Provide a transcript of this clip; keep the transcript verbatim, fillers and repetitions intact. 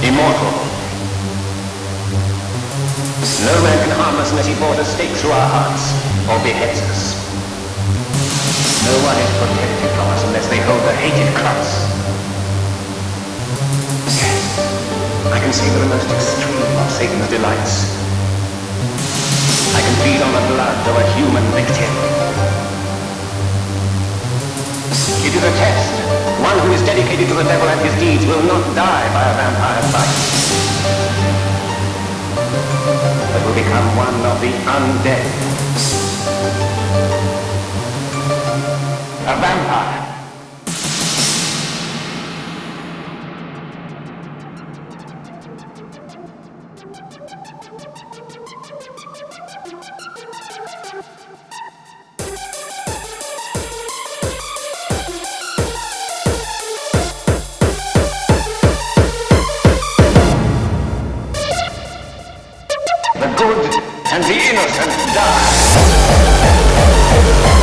immortal. No man can harm us unless he bores a stake through our hearts, or beheads us. No one is protected from us unless they hold the hated cross. Yes, I can savor the most extreme of Satan's delights. I can feed on the blood of a human victim. It is a test. One who is dedicated to the devil and his deeds will not die by a vampire's bite, but will become one of the undead. A vampire. The good and the innocent die.